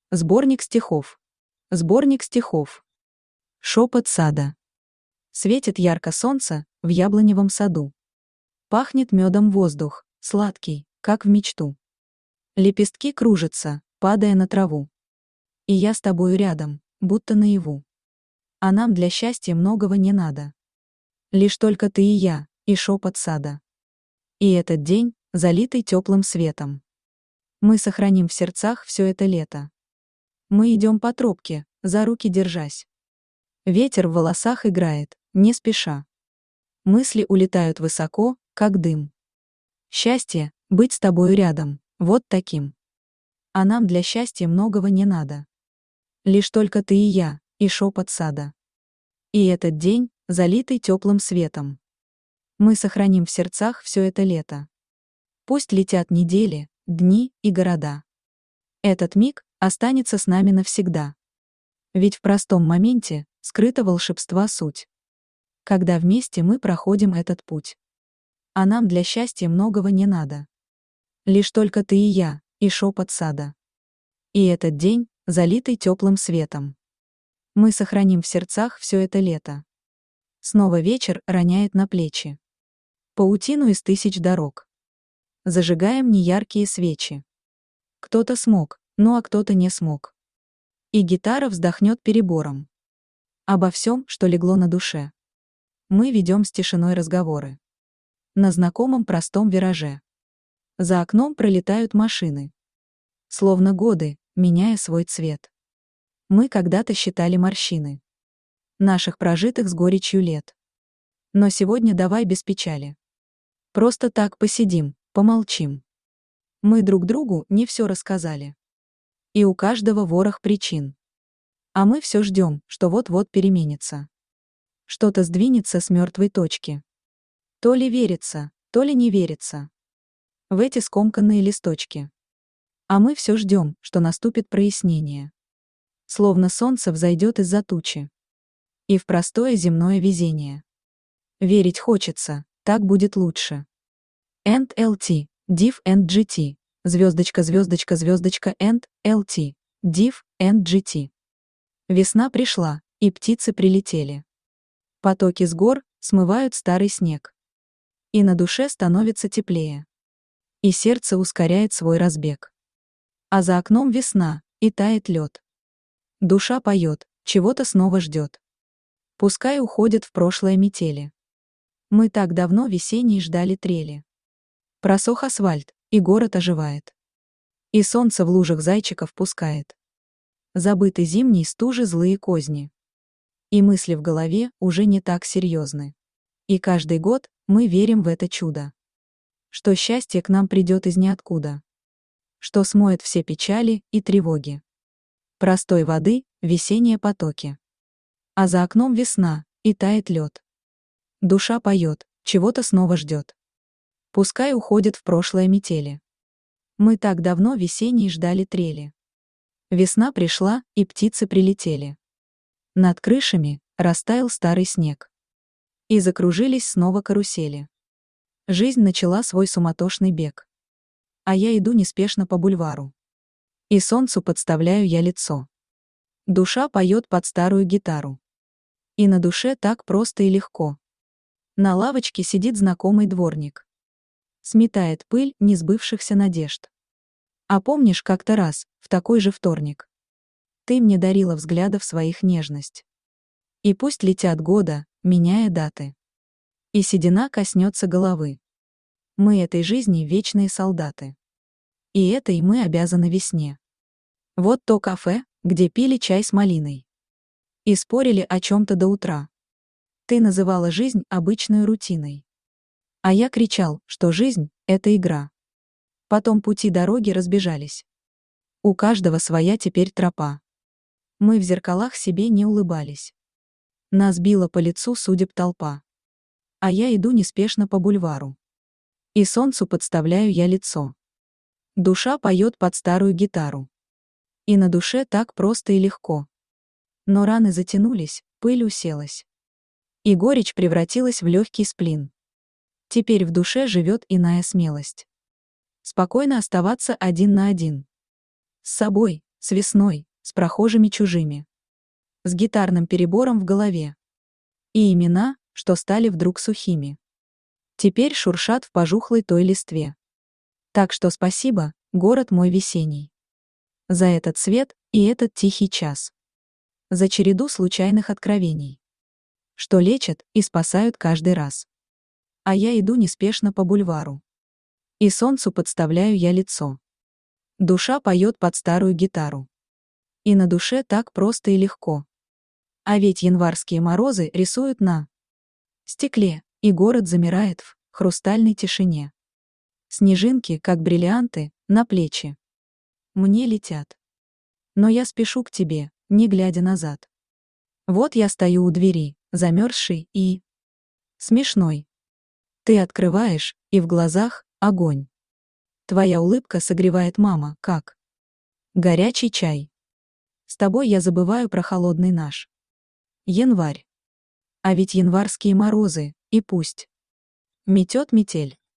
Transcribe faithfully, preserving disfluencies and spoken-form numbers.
Сборник стихов. Сборник стихов. Шепот сада. Светит ярко солнце в яблоневом саду. Пахнет медом воздух, сладкий, как в мечту. Лепестки кружатся, падая на траву. И я с тобою рядом, будто наяву. А нам для счастья многого не надо. Лишь только ты и я, и шепот сада. И этот день, залитый теплым светом. Мы сохраним в сердцах все это лето. Мы идем по тропке, за руки держась. Ветер в волосах играет, не спеша. Мысли улетают высоко, как дым. Счастье — быть с тобою рядом, вот таким. А нам для счастья многого не надо. Лишь только ты и я, и шепот сада. И этот день, залитый теплым светом. Мы сохраним в сердцах все это лето. Пусть летят недели, дни и города. Этот миг останется с нами навсегда. Ведь в простом моменте скрыта волшебства суть. Когда вместе мы проходим этот путь. А нам для счастья многого не надо. Лишь только ты и я, и шепот сада. И этот день, залитый теплым светом. Мы сохраним в сердцах все это лето. Снова вечер роняет на плечи паутину из тысяч дорог. Зажигаем неяркие свечи. Кто-то смог, ну а кто-то не смог. И гитара вздохнет перебором. Обо всем, что легло на душе. Мы ведем с тишиной разговоры. На знакомом простом вираже. За окном пролетают машины. Словно годы, меняя свой цвет. Мы когда-то считали морщины. Наших прожитых с горечью лет. Но сегодня давай без печали. Просто так посидим, помолчим. Мы друг другу не все рассказали. И у каждого ворох причин. А мы все ждем, что вот-вот переменится. Что-то сдвинется с мертвой точки. То ли верится, то ли не верится. В эти скомканные листочки. А мы все ждем, что наступит прояснение. Словно солнце взойдет из-за тучи. И в простое земное везение. Верить хочется, так будет лучше. энд эл ти, div and джи ти, звездочка, звездочка, звездочка, and эл ти, div and джи ти. Весна пришла, и птицы прилетели. Потоки с гор смывают старый снег. И на душе становится теплее. И сердце ускоряет свой разбег. А за окном весна, и тает лед. Душа поет, чего-то снова ждет. Пускай уходят в прошлое метели. Мы так давно весенней ждали трели. Просох асфальт, и город оживает. И солнце в лужах зайчиков пускает. Забыты зимней стужи злые козни. И мысли в голове уже не так серьезны. И каждый год мы верим в это чудо. Что счастье к нам придет из ниоткуда. Что смоет все печали и тревоги. Простой воды, весенние потоки. А за окном весна, и тает лед. Душа поет, чего-то снова ждет. Пускай уходит в прошлое метели. Мы так давно весенней ждали трели. Весна пришла, и птицы прилетели. Над крышами растаял старый снег. И закружились снова карусели. Жизнь начала свой суматошный бег. А я иду неспешно по бульвару. И солнцу подставляю я лицо. Душа поет под старую гитару. И на душе так просто и легко. На лавочке сидит знакомый дворник. Сметает пыль несбывшихся надежд. А помнишь как-то раз, в такой же вторник? Ты мне дарила взглядов своих нежность. И пусть летят года, меняя даты. И седина коснется головы. Мы этой жизни вечные солдаты. И этой мы обязаны весне. Вот то кафе, где пили чай с малиной. И спорили о чем-то до утра. Ты называла жизнь обычной рутиной. А я кричал, что жизнь — это игра. Потом пути дороги разбежались. У каждого своя теперь тропа. Мы в зеркалах себе не улыбались. Нас била по лицу судеб толпа. А я иду неспешно по бульвару. И солнцу подставляю я лицо. Душа поет под старую гитару. И на душе так просто и легко. Но раны затянулись, пыль уселась. И горечь превратилась в легкий сплин. Теперь в душе живет иная смелость. Спокойно оставаться один на один. С собой, С весной, с прохожими чужими. С гитарным перебором в голове. И имена, что стали вдруг сухими. Теперь шуршат в пожухлой той листве. Так что спасибо, город мой весенний. За этот свет и этот тихий час. За череду случайных откровений. Что лечат и спасают каждый раз. А я иду неспешно по бульвару. И солнцу подставляю я лицо. Душа поет под старую гитару. И на душе так просто и легко. А ведь январские морозы рисуют на стекле, и город замирает в хрустальной тишине. Снежинки, как бриллианты, на плечи. Мне летят. Но я спешу к тебе, не глядя назад. Вот я стою у двери, замерзший и смешной. Ты открываешь, и в глазах огонь. Твоя улыбка согревает, мама, как горячий чай. С тобой я забываю про холодный наш январь. А ведь январские морозы, и пусть метет метель.